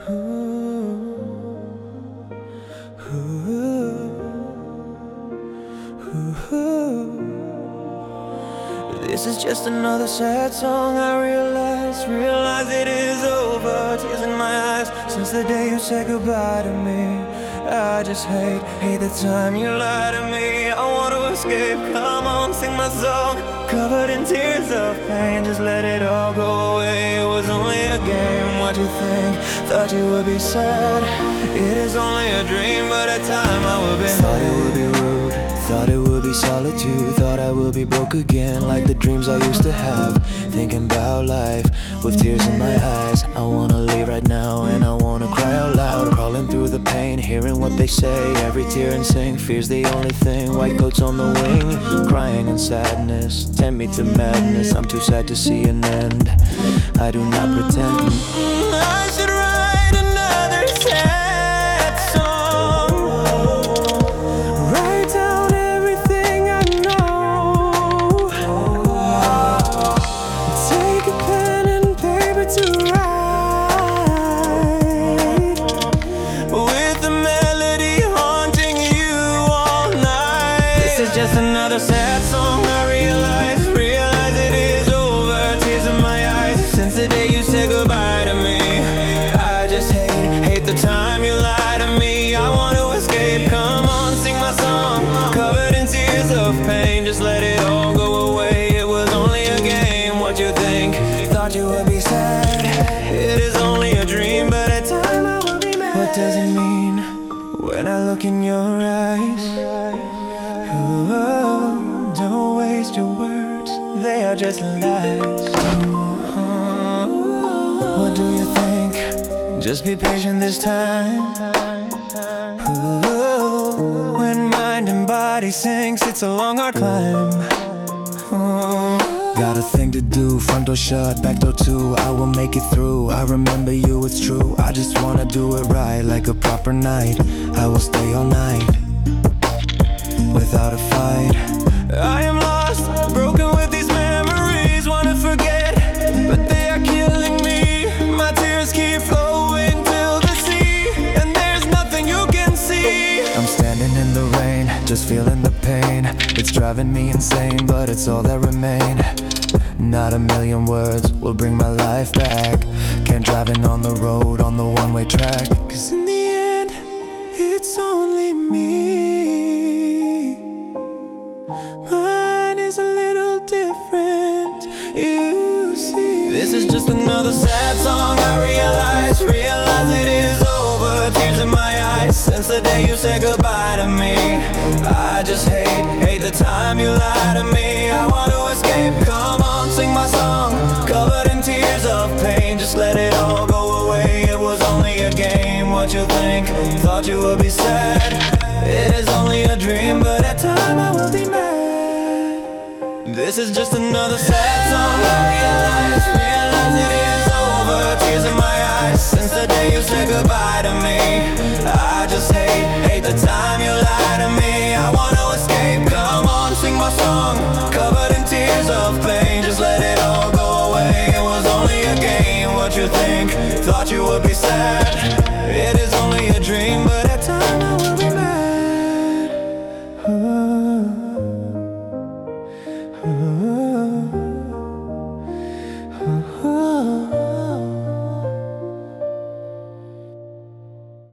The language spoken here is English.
This is just another sad song. I realize it is over. Tears in my eyes since the day you said goodbye to me. I just hate the time you lie to me. I want to escape, come on, sing my song. Covered in tears of pain, just let it all go away. It was only a game, what you think? Thought you would be sad. It is only a dream, but at time I will be Thought it would be rude, thought it would be solitude. Thought I would be broke again, like the dreams I used to have. Thinking about life, with tears in my eyes. I wanna leave right now, and I wanna cry out loud. Crawling through the pain, hearing what they say. Every tear and sing, fear's the only thing. White coats on the wing, crying in sadness. Tempt me to madness, I'm too sad to see an end. I do not pretend. I should write another sad song. Write down everything I know. Take a pen and paper to write, with the melody haunting you all night. This is just another sad song. I realize it is over. Tears in my eyes since the day you said goodbye to me. I just hate the time you lie to me. I want to escape, come on, sing my song. Covered in tears of pain, just let it all go away. It was only a game, what you think? Thought you would be sad. It is only a dream, but at time I will be mad. What does it mean when I look in your eyes? Oh, don't waste your words, they are just lies. What do you think? Just be patient this time. Ooh, when mind and body sinks, it's a long, hard climb. Ooh. Got a thing to do, front door shut, back door too. I will make it through, I remember you, it's true. I just wanna do it right, like a proper night. I will stay all night, without a fight. I am lost, broken with these memories. Wanna forget, but they are killing me. My tears keep flowing till the sea, and there's nothing you can see. I'm standing in the rain, just feeling the pain. It's driving me insane, but it's all that remain. Not a million words will bring my life back. Can't driving on the road, on the one-way track. 'Cause in the end, it's only me. Mine is a little different, you see. This is just another sad song. I realize it is over. Tears in my eyes since the day you said goodbye to me. I just hate the time you lie to me. I want to escape, come on, sing my song. Covered in tears of pain, just let it all go away. It was only a game, what you think? Thought you would be sad. It is only a dream, but at time I will be mad. This is just another sad song. I realize it is over. Tears in my eyes since the day you said goodbye to me. I just hate the time you lie to me. I want to escape, come on, sing my song. Covered in tears of pain, just let it all go away. It was only a game, what you think? Thought you would be sad.